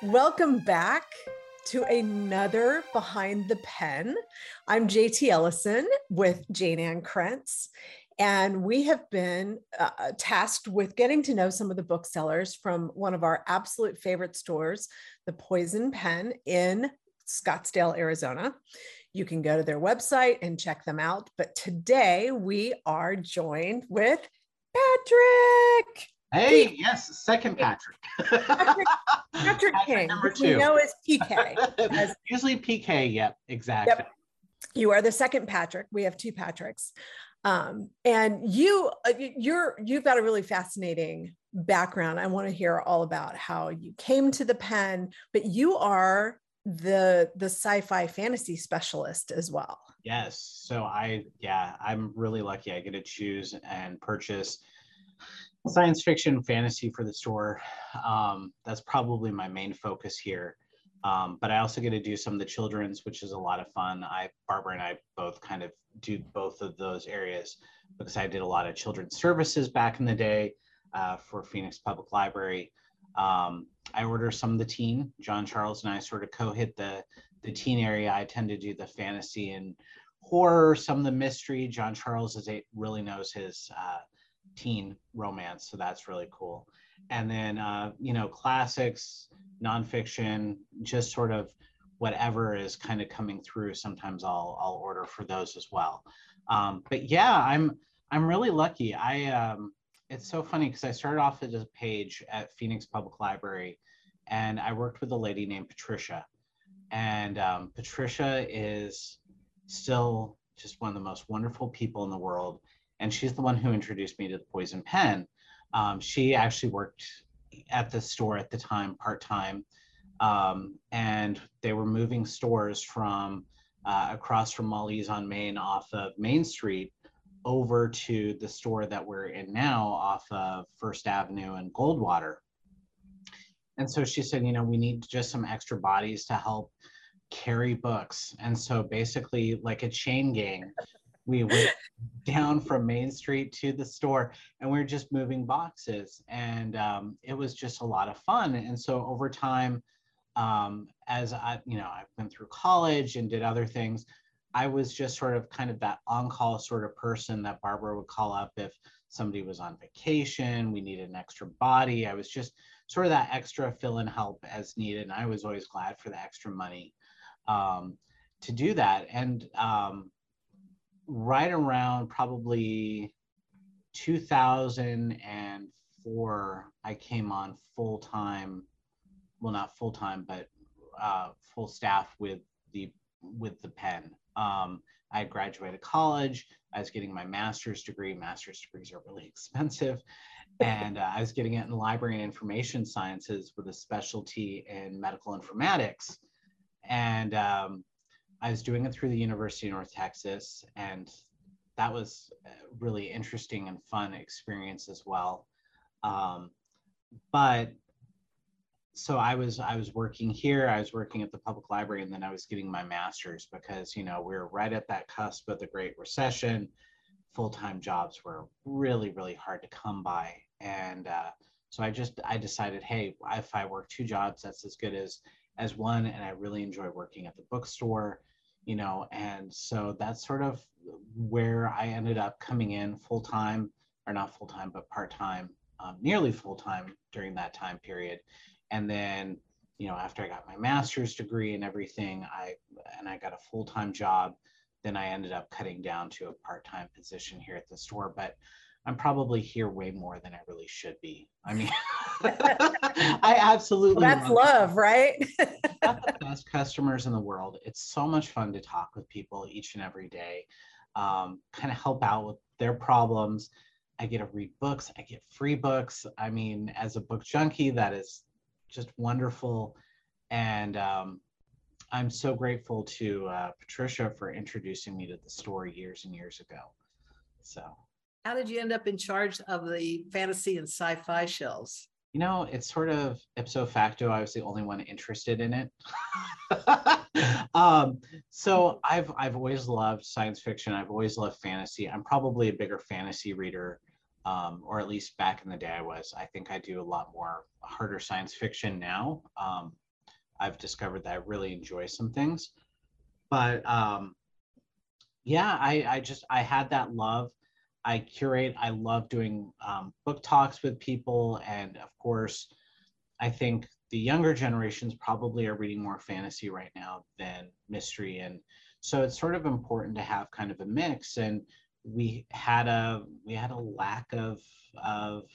Welcome back to another Behind the Pen. I'm JT Ellison with Jane Ann Krentz, and we have been tasked with getting to know some of the booksellers from one of our absolute favorite stores, the Poison Pen in Scottsdale, Arizona. You can go to their website and check them out. But today we are joined with Patrick. Hey, yes, second Patrick. Patrick King, number which we two. know is PK. Usually PK, yep, exactly. Yep. You are the second Patrick. We have two Patricks. And you've got a really fascinating background. I want to hear all about how you came to the pen, but you are the sci-fi fantasy specialist as well. Yes. So I'm really lucky. I get to choose and purchase science fiction fantasy for the store. That's probably my main focus here. But I also get to do some of the children's, which is a lot of fun. Barbara and I both kind of do both of those areas because I did a lot of children's services back in the day for Phoenix Public Library. I order some of the teen. John Charles and I sort of co-hit the teen area. I tend to do the fantasy and horror, some of the mystery. John Charles really knows his teen romance, so that's really cool. And then classics, nonfiction, just sort of whatever is kind of coming through. Sometimes I'll order for those as well. But yeah, I'm really lucky. It's so funny because I started off as a page at Phoenix Public Library, and I worked with a lady named Patricia. And Patricia is still just one of the most wonderful people in the world. And she's the one who introduced me to the Poison Pen. She actually worked at the store at the time, part-time. And they were moving stores from across from Molly's on Main off of Main Street over to the store that we're in now off of First Avenue and Goldwater. And so she said, we need just some extra bodies to help carry books. And so basically like a chain gang, we went down from Main Street to the store and we were just moving boxes. And it was just a lot of fun. And so over time, as I've been through college and did other things, I was just sort of kind of that on-call sort of person that Barbara would call up if somebody was on vacation, we needed an extra body. I was just sort of that extra fill-in help as needed. And I was always glad for the extra money to do that. And right around probably 2004, I came on full-time, well, not full-time, but full staff with the pen. I graduated college. I was getting my master's degree. Master's degrees are really expensive. And I was getting it in library and information sciences with a specialty in medical informatics. And I was doing it through the University of North Texas. And that was a really interesting and fun experience as well. So I was working here, I was working at the public library, and then I was getting my master's because, we were right at that cusp of the Great Recession. Full-time jobs were really, really hard to come by. And so I decided, hey, if I work two jobs, that's as good as one. And I really enjoy working at the bookstore, and so that's sort of where I ended up coming in full-time, or not full-time, but part-time, nearly full-time during that time period. And then, after I got my master's degree and everything, I got a full-time job, then I ended up cutting down to a part-time position here at the store. But I'm probably here way more than I really should be. I mean, I absolutely that's love, right? Got the best customers in the world. It's so much fun to talk with people each and every day, kind of help out with their problems. I get to read books. I get free books. I mean, as a book junkie, that is just wonderful. And I'm so grateful to Patricia for introducing me to the store years and years ago. So how did you end up in charge of the fantasy and sci-fi shelves? It's sort of ipso facto. I was the only one interested in it. So I've always loved science fiction. I've always loved fantasy. I'm probably a bigger fantasy reader, or at least back in the day I was. I think I do a lot more harder science fiction now. I've discovered that I really enjoy some things. But yeah, I had that love. I curate. I love doing book talks with people, and of course, I think the younger generations probably are reading more fantasy right now than mystery, and so it's sort of important to have kind of a mix. And we had a lack of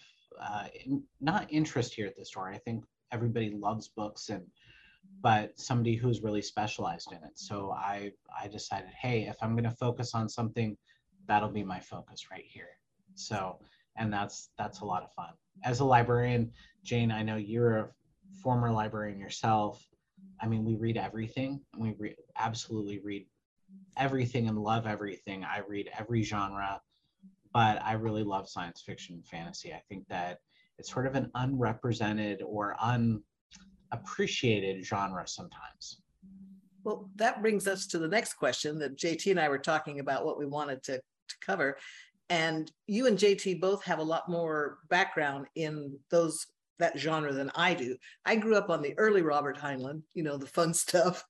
not interest here at the store. I think everybody loves books, and but somebody who's really specialized in it. So I decided, hey, if I'm going to focus on something, that'll be my focus right here. So, and that's a lot of fun. As a librarian, Jane, I know you're a former librarian yourself. I mean, we read everything. Absolutely read everything and love everything. I read every genre, but I really love science fiction and fantasy. I think that it's sort of an unrepresented or unappreciated genre sometimes. Well, that brings us to the next question that JT and I were talking about what we wanted to cover. And you and JT both have a lot more background in that genre than I do. I grew up on the early Robert Heinlein, the fun stuff,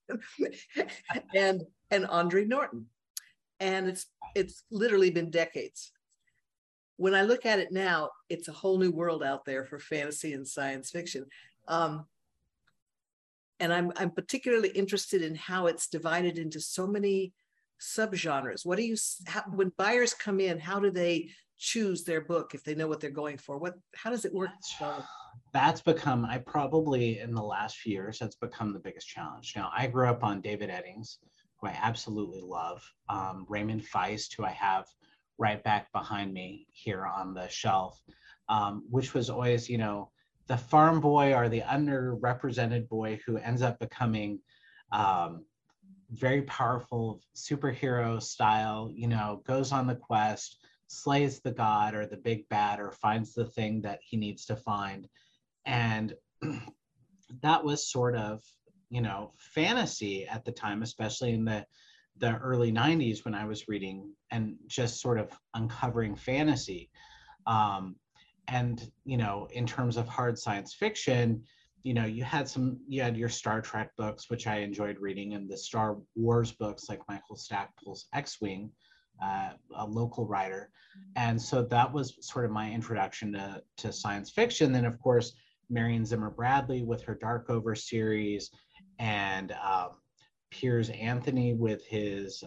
and Andre Norton. And it's literally been decades. When I look at it now, it's a whole new world out there for fantasy and science fiction. And I'm particularly interested in how it's divided into so many subgenres. When buyers come in, how do they choose their book if they know what they're going for? How does it work? That's become, I probably in the last few years, that's become the biggest challenge. Now, I grew up on David Eddings, who I absolutely love, Raymond Feist, who I have right back behind me here on the shelf, which was always, the farm boy or the underrepresented boy who ends up becoming very powerful superhero style, goes on the quest, slays the god or the big bad or finds the thing that he needs to find. And that was sort of, fantasy at the time, especially in the early 90s when I was reading and just sort of uncovering fantasy. And, in terms of hard science fiction, you had your Star Trek books, which I enjoyed reading, and the Star Wars books like Michael Stackpole's X-Wing, a local writer. And so that was sort of my introduction to science fiction. Then, of course, Marion Zimmer Bradley with her Darkover series, and Piers Anthony with his,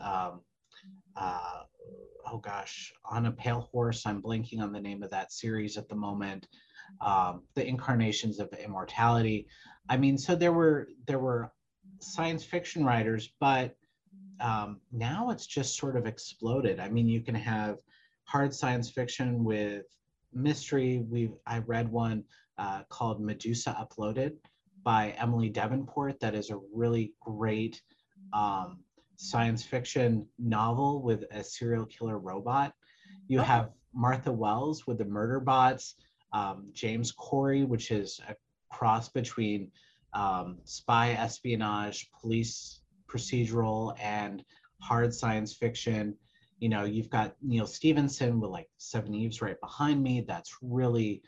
On a Pale Horse. I'm blanking on the name of that series at the moment. The Incarnations of Immortality. I mean, so there were science fiction writers, but now it's just sort of exploded. I mean, you can have hard science fiction with mystery. I read one called Medusa Uploaded by Emily Davenport. That is a really great science fiction novel with a serial killer robot. You have Martha Wells with the Murder Bots, James Corey, which is a cross between spy espionage, police procedural, and hard science fiction. You've got Neil Stevenson with like Seven Eves right behind me. That's really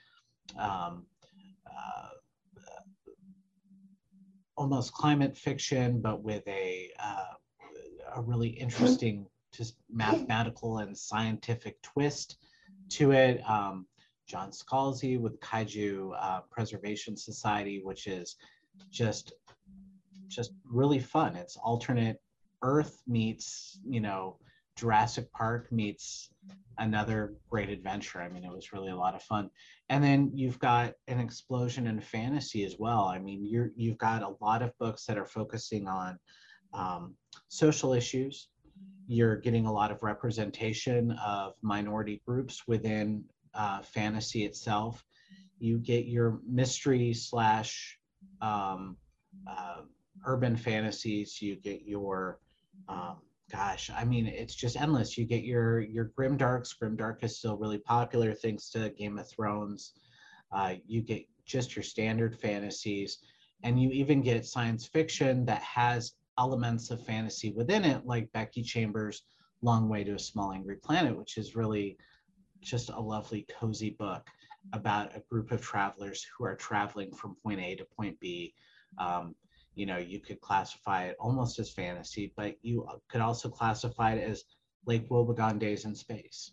almost climate fiction, but with a really interesting, just mathematical and scientific twist to it. John Scalzi with Kaiju Preservation Society, which is just really fun. It's alternate Earth meets, Jurassic Park meets another great adventure. I mean, it was really a lot of fun. And then you've got an explosion in fantasy as well. I mean, you've got a lot of books that are focusing on social issues. You're getting a lot of representation of minority groups within fantasy itself. You get your mystery slash urban fantasies. You get your I mean, it's just endless. You get your grimdarks. Grimdark is still really popular thanks to Game of Thrones. You get just your standard fantasies, and you even get science fiction that has elements of fantasy within it, like Becky Chambers' Long Way to a Small Angry Planet, which is really just a lovely, cozy book about a group of travelers who are traveling from point A to point B. You know, you could classify it almost as fantasy, but you could also classify it as Lake Wobegon Days in Space.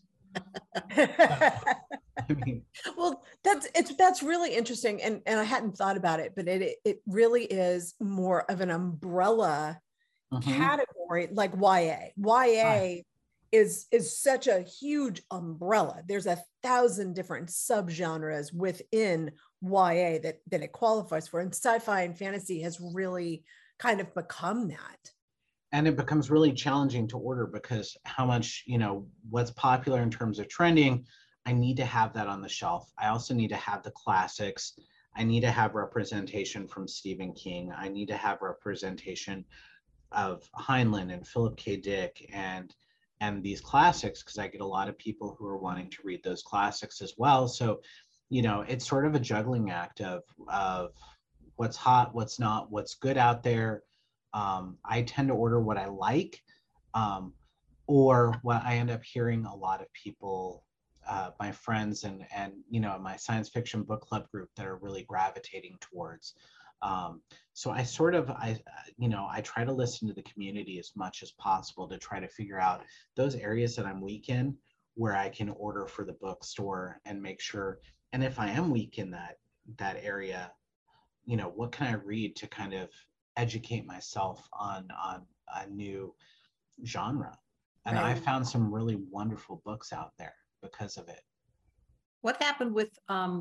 I mean, well, that's really interesting, and I hadn't thought about it, but it really is more of an umbrella category, like YA. YA is such a huge umbrella. There's 1,000 different subgenres within YA that it qualifies for, and sci-fi and fantasy has really kind of become that. And it becomes really challenging to order because how much, you know, what's popular in terms of trending, I need to have that on the shelf. I also need to have the classics. I need to have representation from Stephen King. I need to have representation of Heinlein and Philip K. Dick and these classics, because I get a lot of people who are wanting to read those classics as well. So, you know, it's sort of a juggling act of what's hot, what's not, what's good out there. I tend to order what I like, or what I end up hearing a lot of people, my friends and you know, my science fiction book club group that are really gravitating towards. So I sort of, you know, I try to listen to the community as much as possible to try to figure out those areas that I'm weak in, where I can order for the bookstore and make sure. And if I am weak in that area, you know, what can I read to kind of educate myself on a new genre? And Right. I found some really wonderful books out there because of it. What happened with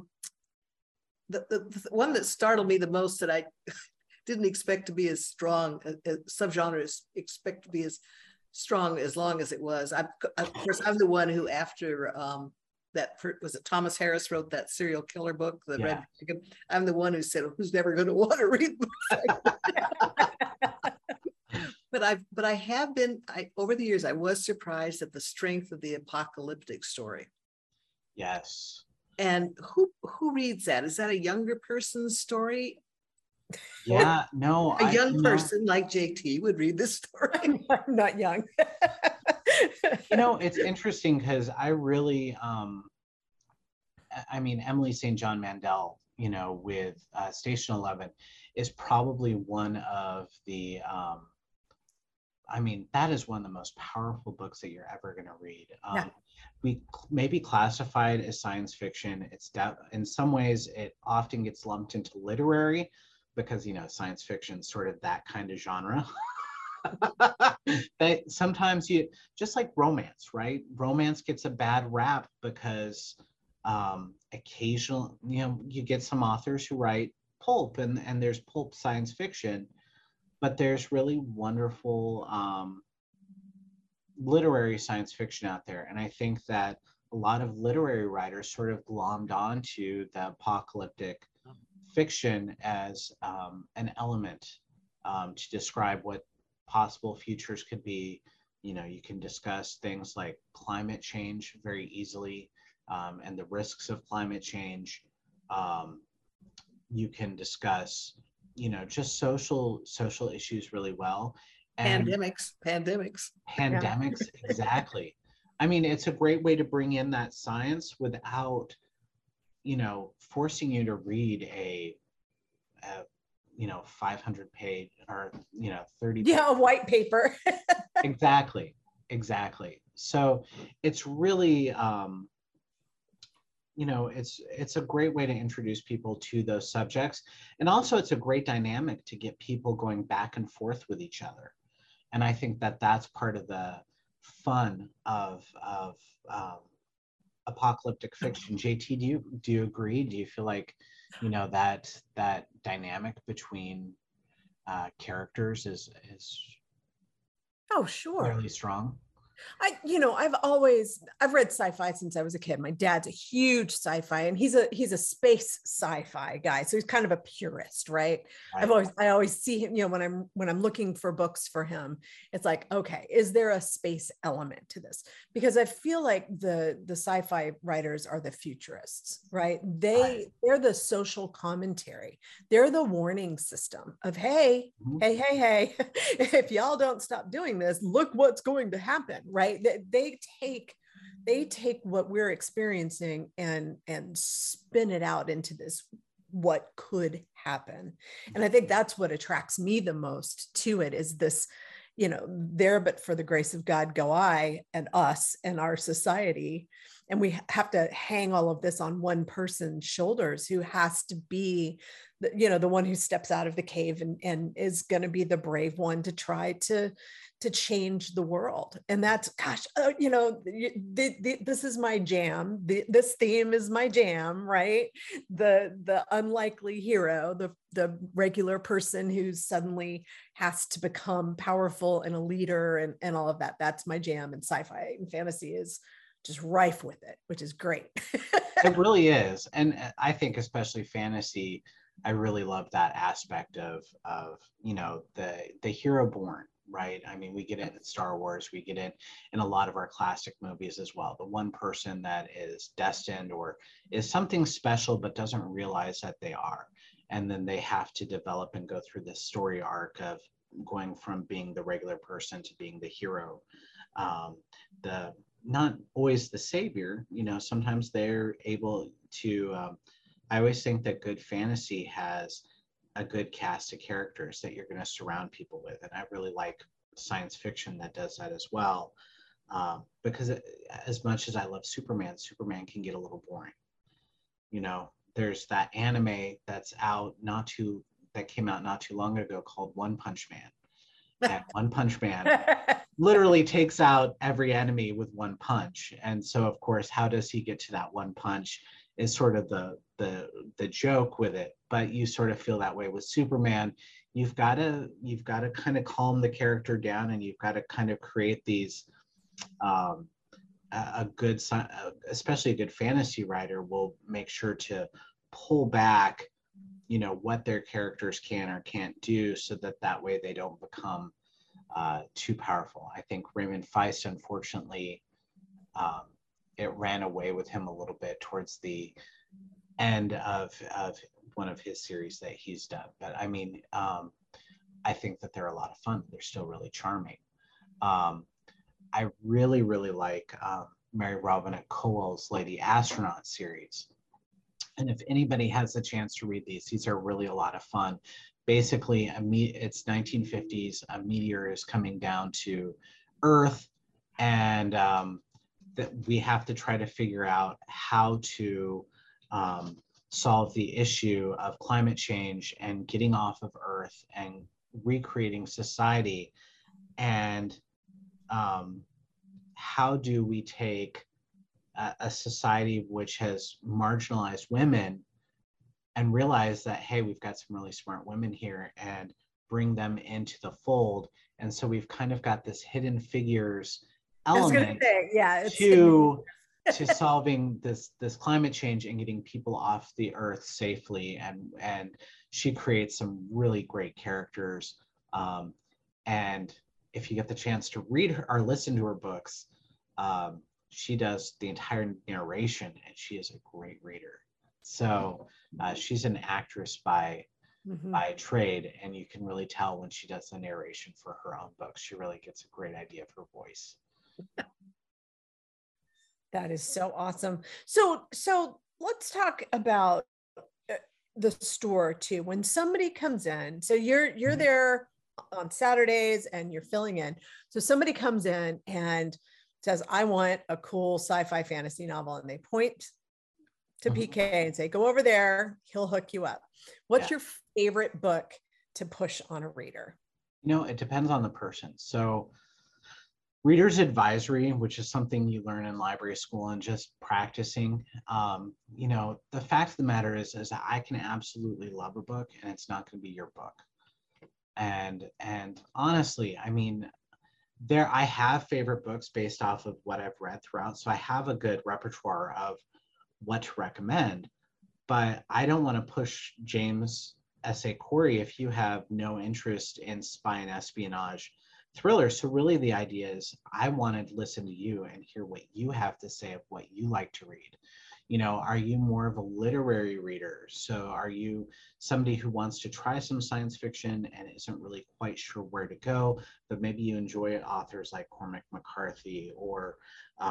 the one that startled me the most, that I didn't expect to be as strong, subgenres expect to be as strong as long as it was. Of course, I'm the one who, after was it Thomas Harris wrote that serial killer book, The Red Dragon? I'm the one who said, who's never going to want to read books? But I have been, over the years, I was surprised at the strength of the apocalyptic story. Yes. And who reads that? Is that a younger person's story? Yeah, no. A young person like JT would read this story. I'm not young. You know, it's interesting because I really, I mean, Emily St. John Mandel, you know, with Station 11 is probably one of the, I mean, that is one of the most powerful books that you're ever going to read. We maybe classify it as science fiction. It's in some ways, it often gets lumped into literary because, you know, science fiction is sort of that kind of genre. But sometimes you, just like romance, right? Romance gets a bad rap because occasionally, you know, you get some authors who write pulp and there's pulp science fiction, but there's really wonderful literary science fiction out there. And I think that a lot of literary writers sort of glommed onto the apocalyptic fiction as an element to describe what possible futures could be. You know, you can discuss things like climate change very easily and the risks of climate change. You can discuss, you know, just social issues really well. And pandemics, exactly. I mean, it's a great way to bring in that science without, you know, forcing you to read a you know, 500 page or, you know, 30 a white paper. exactly. So it's really you know, it's a great way to introduce people to those subjects, and also it's a great dynamic to get people going back and forth with each other. And I think that that's part of the fun of apocalyptic fiction. JT, do you agree? Do you feel like, you know, that dynamic between characters is Oh, sure. really strong? I've read sci-fi since I was a kid. My dad's a huge sci-fi, and he's a space sci-fi guy. So he's kind of a purist, right? I always see him, you know, when I'm looking for books for him, it's like, okay, is there a space element to this? Because I feel like the sci-fi writers are the futurists, right? They're the social commentary. They're the warning system of, hey, if y'all don't stop doing this, look what's going to happen. Right? They take what we're experiencing and spin it out into this what could happen. And I think that's what attracts me the most to it, is this, there but for the grace of God go I, and us and our society. And we have to hang all of this on one person's shoulders, who has to be the one who steps out of the cave and is going to be the brave one to try to change the world. And that's, gosh, this is my jam. This theme is my jam, right? The unlikely hero, the regular person who suddenly has to become powerful and a leader and all of that. That's my jam. And sci-fi and fantasy is just rife with it, which is great. It really is. And I think especially fantasy, I really love that aspect of the hero born, right? I mean, we get it in Star Wars, we get it in a lot of our classic movies as well. The one person that is destined or is something special but doesn't realize that they are. And then they have to develop and go through this story arc of going from being the regular person to being the hero. The not always the savior, sometimes they're able to I always think that good fantasy has a good cast of characters that you're going to surround people with. And I really like science fiction that does that as well. Because as much as I love Superman can get a little boring. There's that anime that's that came out not too long ago called One Punch Man. And One Punch Man literally takes out every enemy with one punch. And so, of course, how does he get to that one punch is sort of the joke with it. But you sort of feel that way with Superman. You've got to kind of calm the character down, and you've got to kind of create these especially a good fantasy writer will make sure to pull back what their characters can or can't do, so that way they don't become too powerful. I think Raymond Feist, unfortunately, it ran away with him a little bit towards the end of one of his series that he's done. But I mean, I think that they're a lot of fun. They're still really charming. I really, really like Mary Robinette Kowal's Lady Astronaut series. And if anybody has the chance to read these are really a lot of fun. Basically, it's 1950s, a meteor is coming down to Earth, and that we have to try to figure out how to solve the issue of climate change and getting off of Earth and recreating society. And how do we take a society which has marginalized women and realize that, hey, we've got some really smart women here, and bring them into the fold. And so we've kind of got this hidden figures element to solving this climate change and getting people off the Earth safely. And she creates some really great characters. And if you get the chance to read her or listen to her books, she does the entire narration, and she is a great reader. So she's an actress by trade, and you can really tell when she does the narration for her own books. She really gets a great idea of her voice. That is so awesome. So let's talk about the store too. When somebody comes in, so you're there on Saturdays and you're filling in. So somebody comes in and says, I want a cool sci-fi fantasy novel, and they point to PK and say, go over there, he'll hook you up. What's your favorite book to push on a reader? It depends on the person. So reader's advisory, which is something you learn in library school and just practicing, the fact of the matter is that I can absolutely love a book and it's not going to be your book. And honestly, I mean, I have favorite books based off of what I've read throughout. So I have a good repertoire of what to recommend, but I don't want to push James S.A. Corey if you have no interest in spy and espionage thrillers. So really the idea is I want to listen to you and hear what you have to say of what you like to read. Are you more of a literary reader? So are you somebody who wants to try some science fiction and isn't really quite sure where to go, but maybe you enjoy authors like Cormac McCarthy or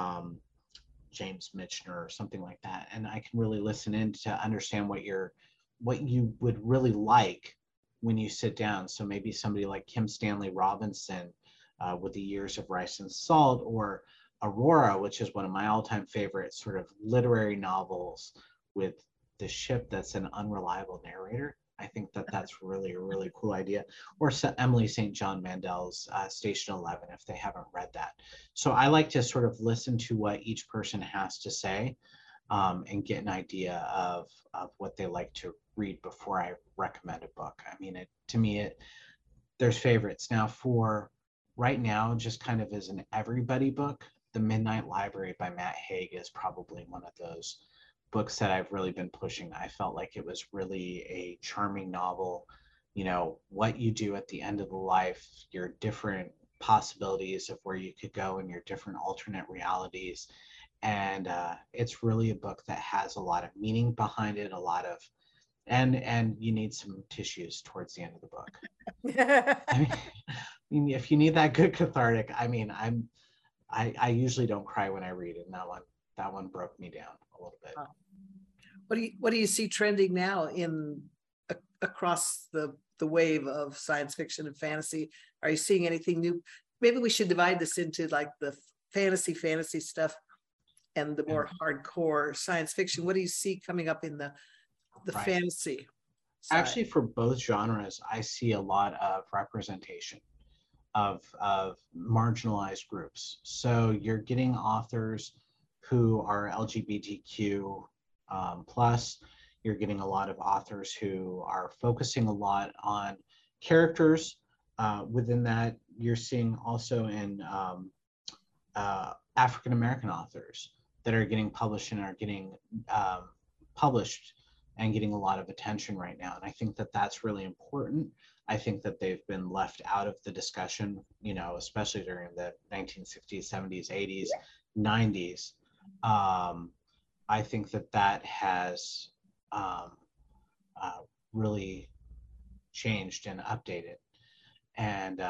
James Michener or something like that, and I can really listen in to understand what your what you would really like when you sit down. So maybe somebody like Kim Stanley Robinson with The Years of Rice and Salt, or Aurora, which is one of my all-time favorite sort of literary novels with the ship that's an unreliable narrator. I think that that's really a really cool idea. Or Emily St. John Mandel's Station 11, if they haven't read that. So I like to sort of listen to what each person has to say and get an idea of what they like to read before I recommend a book. I mean, to me, there's favorites. Now for right now, just kind of as an everybody book, The Midnight Library by Matt Haig is probably one of those books that I've really been pushing. I felt like it was really a charming novel. You know, what you do at the end of the life, your different possibilities of where you could go and your different alternate realities. And it's really a book that has a lot of meaning behind it, a lot of, and you need some tissues towards the end of the book. I mean, if you need that good cathartic, I mean, I usually don't cry when I read it, and that one broke me down a little bit. What do you see trending now in across the wave of science fiction and fantasy? Are you seeing anything new? Maybe we should divide this into like the fantasy stuff and the more hardcore science fiction. What do you see coming up in the Right. fantasy side? Actually, for both genres, I see a lot of representation of marginalized groups. So you're getting authors who are LGBTQ plus. You're getting a lot of authors who are focusing a lot on characters. Within that, you're seeing also in African American authors that are getting published and are getting published and getting a lot of attention right now. And I think that that's really important. I think that they've been left out of the discussion, you know, especially during the 1960s, 70s, 80s, 90s. I think that has really changed and updated. And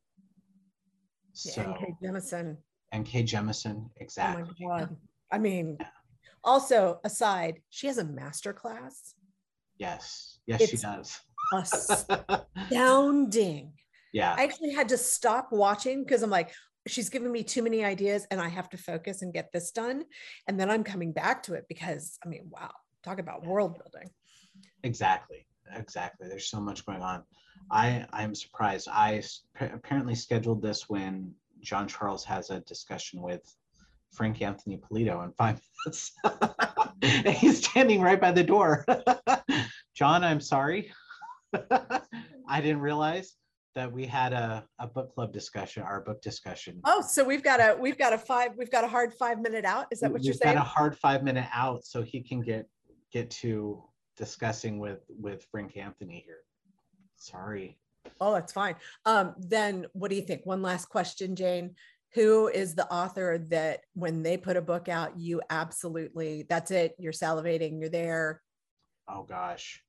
so. And Kay Jemison. And Kay Jemison, exactly. Oh my God. I mean, also aside, she has a master class. Yes, she does. Astounding. Yeah. I actually had to stop watching because I'm like, she's giving me too many ideas and I have to focus and get this done. And then I'm coming back to it because, I mean, wow, talk about world building. Exactly. There's so much going on. I'm surprised. I apparently scheduled this when John Charles has a discussion with Frank Anthony Polito in 5 minutes. And he's standing right by the door. John, I'm sorry. I didn't realize that we had a book club discussion, our book discussion. Oh, so we've got a hard 5 minute out. Is that what you're saying? We've got a hard 5 minute out so he can get to discussing with Frank Anthony here. Sorry. Oh, that's fine. Then what do you think? One last question, Jane. Who is the author that when they put a book out, you absolutely, that's it, you're salivating, you're there? Oh gosh.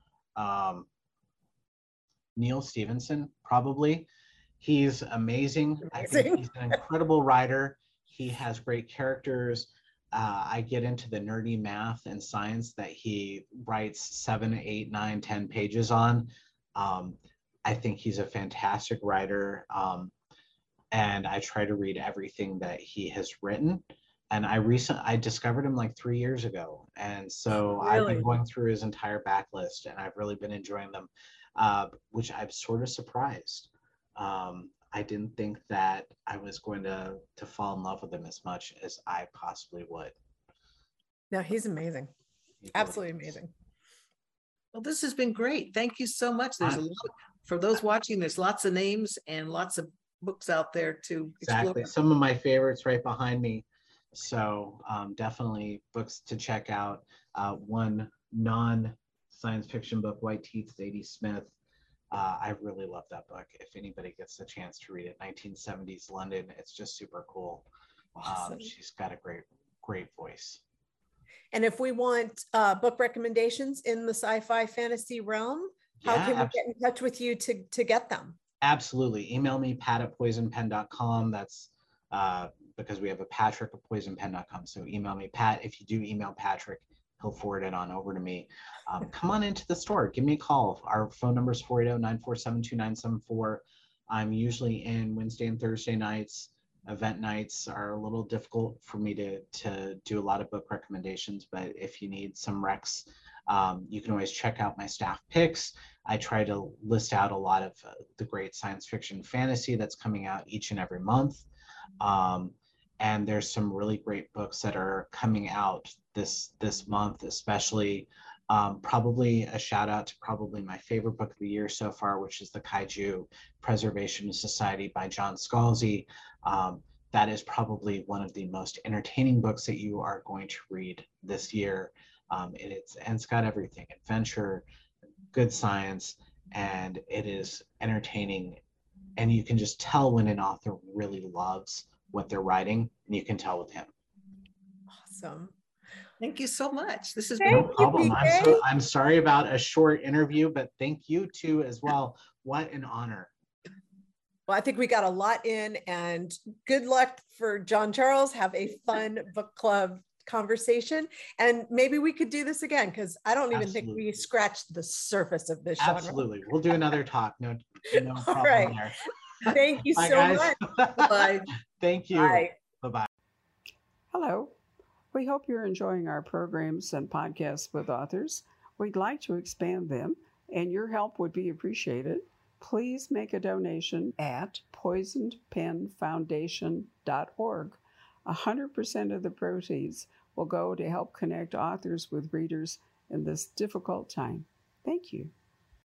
Neil Stevenson, probably. He's amazing. I think he's an incredible writer. He has great characters. I get into the nerdy math and science that he writes 7, 8, 9, 10 pages on. I think he's a fantastic writer. And I try to read everything that he has written. And I discovered him like 3 years ago. And so really? I've been going through his entire backlist and I've really been enjoying them, which I'm sort of surprised. I didn't think that I was going to fall in love with him as much as I possibly would. No, he's amazing. Absolutely amazing. Well, this has been great. Thank you so much. There's a lot, for those watching, there's lots of names and lots of books out there to explore. Exactly. Some of my favorites right behind me. So definitely books to check out. One non-science fiction book, White Teeth, Zadie Smith. I really love that book. If anybody gets the chance to read it, 1970s London, it's just super cool. Awesome. She's got a great voice. And if we want book recommendations in the sci-fi fantasy realm, how can we get in touch with you to get them? Absolutely. Email me, pat@poisonpen.com. That's because we have a Patrick at poisonpen.com. So email me, Pat. If you do email Patrick, he'll forward it on over to me. Come on into the store. Give me a call. Our phone number is 480-947-2974. I'm usually in Wednesday and Thursday nights. Event nights are a little difficult for me to do a lot of book recommendations, but if you need some recs, you can always check out my staff picks. I try to list out a lot of the great science fiction fantasy that's coming out each and every month. And there's some really great books that are coming out this month, especially probably a shout out to probably my favorite book of the year so far, which is the Kaiju Preservation Society by John Scalzi. That is probably one of the most entertaining books that you are going to read this year. It's got everything: adventure, good science, and it is entertaining. And you can just tell when an author really loves what they're writing, and you can tell with him. Awesome. Thank you so much. This has been no problem. I'm sorry about a short interview, but thank you too as well. What an honor. Well, I think we got a lot in, and good luck for John Charles. Have a fun book club conversation, and maybe we could do this again, because I don't even think we scratched the surface of this genre. Absolutely. We'll do another talk. No problem right. there. Thank you Bye, so guys. much. Bye. Thank you. Bye. Bye-bye. Hello. We hope you're enjoying our programs and podcasts with authors. We'd like to expand them, and your help would be appreciated. Please make a donation at poisonedpenfoundation.org. 100% of the proceeds will go to help connect authors with readers in this difficult time. Thank you.